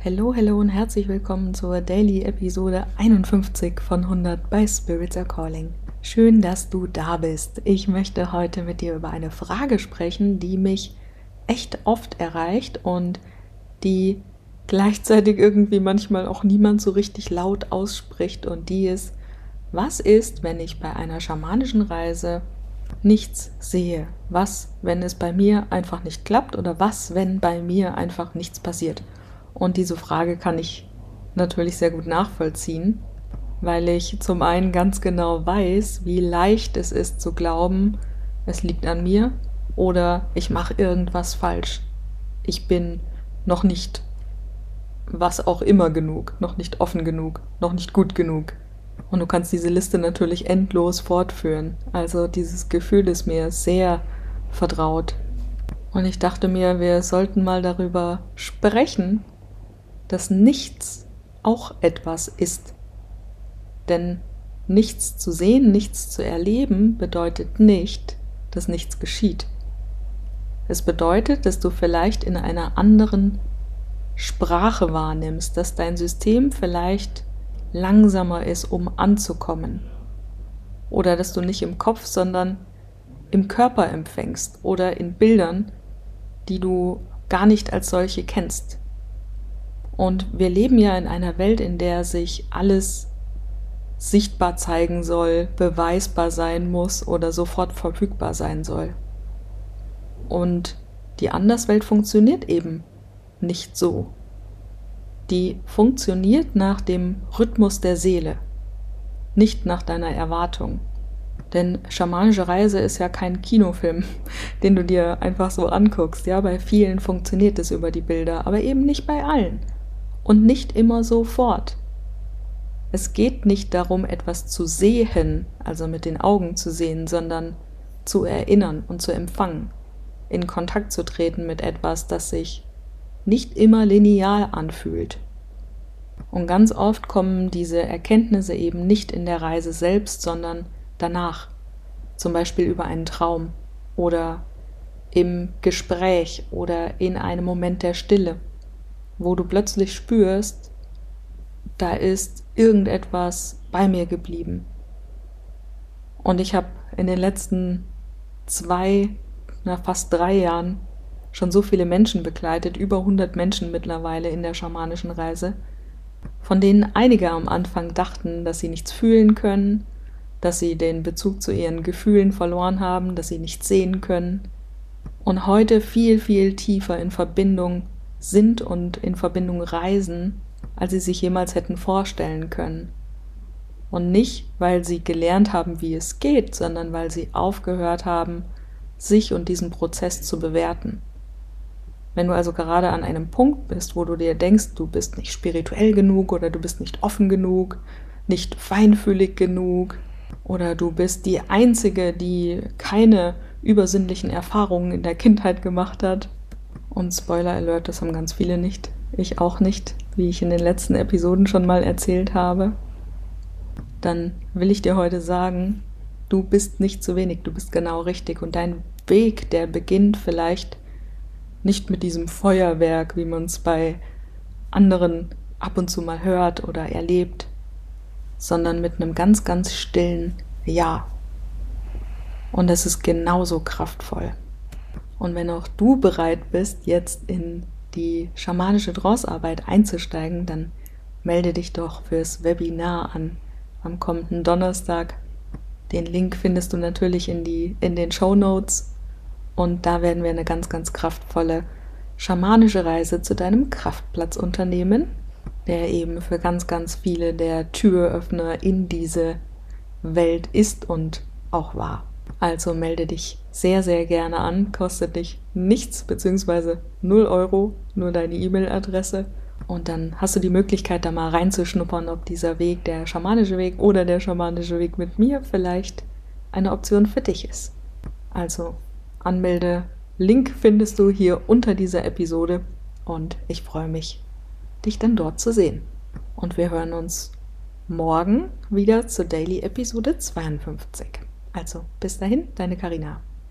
Hallo, hallo und herzlich willkommen zur Daily Episode 51 von 100 bei Spirits Are Calling. Schön, dass du da bist. Ich möchte heute mit dir über eine Frage sprechen, die mich echt oft erreicht und die gleichzeitig irgendwie manchmal auch niemand so richtig laut ausspricht, und die ist: Was ist, wenn ich bei einer schamanischen Reise nichts sehe? Was, wenn es bei mir einfach nicht klappt? Oder was, wenn bei mir einfach nichts passiert? Und diese Frage kann ich natürlich sehr gut nachvollziehen, weil ich zum einen ganz genau weiß, wie leicht es ist zu glauben, es liegt an mir oder ich mache irgendwas falsch. Ich bin noch nicht was auch immer genug, noch nicht offen genug, noch nicht gut genug. Und du kannst diese Liste natürlich endlos fortführen. Also dieses Gefühl ist mir sehr vertraut. Und ich dachte mir, wir sollten mal darüber sprechen, dass nichts auch etwas ist. Denn nichts zu sehen, nichts zu erleben, bedeutet nicht, dass nichts geschieht. Es bedeutet, dass du vielleicht in einer anderen Sprache wahrnimmst, dass dein System vielleicht langsamer ist, um anzukommen. Oder dass du nicht im Kopf, sondern im Körper empfängst oder in Bildern, die du gar nicht als solche kennst. Und wir leben ja in einer Welt, in der sich alles sichtbar zeigen soll, beweisbar sein muss oder sofort verfügbar sein soll. Und die Anderswelt funktioniert eben nicht so. Die funktioniert nach dem Rhythmus der Seele, nicht nach deiner Erwartung. Denn schamanische Reise ist ja kein Kinofilm, den du dir einfach so anguckst. Ja, bei vielen funktioniert es über die Bilder, aber eben nicht bei allen. Und nicht immer sofort. Es geht nicht darum, etwas zu sehen, also mit den Augen zu sehen, sondern zu erinnern und zu empfangen, in Kontakt zu treten mit etwas, das sich nicht immer linear anfühlt. Und ganz oft kommen diese Erkenntnisse eben nicht in der Reise selbst, sondern danach, zum Beispiel über einen Traum oder im Gespräch oder in einem Moment der Stille, wo du plötzlich spürst, da ist irgendetwas bei mir geblieben. Und ich habe in den letzten fast 3 Jahren schon so viele Menschen begleitet, über 100 Menschen mittlerweile in der schamanischen Reise, von denen einige am Anfang dachten, dass sie nichts fühlen können, dass sie den Bezug zu ihren Gefühlen verloren haben, dass sie nichts sehen können und heute viel, viel tiefer in Verbindung sind und in Verbindung reisen, als sie sich jemals hätten vorstellen können. Und nicht, weil sie gelernt haben, wie es geht, sondern weil sie aufgehört haben, sich und diesen Prozess zu bewerten. Wenn du also gerade an einem Punkt bist, wo du dir denkst, du bist nicht spirituell genug oder du bist nicht offen genug, nicht feinfühlig genug oder du bist die Einzige, die keine übersinnlichen Erfahrungen in der Kindheit gemacht hat. Und Spoiler Alert, das haben ganz viele nicht. Ich auch nicht, wie ich in den letzten Episoden schon mal erzählt habe. Dann will ich dir heute sagen, du bist nicht zu wenig, du bist genau richtig. Und dein Weg, der beginnt vielleicht nicht mit diesem Feuerwerk, wie man es bei anderen ab und zu mal hört oder erlebt, sondern mit einem ganz, ganz stillen Ja. Und es ist genauso kraftvoll. Und wenn auch du bereit bist, jetzt in die schamanische Trance-Arbeit einzusteigen, dann melde dich doch fürs Webinar an am kommenden Donnerstag. Den Link findest du natürlich in den Shownotes. Und da werden wir eine ganz, ganz kraftvolle schamanische Reise zu deinem Kraftplatz unternehmen, der eben für ganz, ganz viele der Türöffner in diese Welt ist und auch war. Also melde dich sehr, sehr gerne an, kostet dich nichts bzw. 0 Euro, nur deine E-Mail-Adresse. Und dann hast du die Möglichkeit, da mal reinzuschnuppern, ob dieser Weg, der schamanische Weg oder der schamanische Weg mit mir vielleicht eine Option für dich ist. Also Anmelde-Link findest du hier unter dieser Episode und ich freue mich, dich dann dort zu sehen. Und wir hören uns morgen wieder zur Daily Episode 52. Also bis dahin, deine Carina.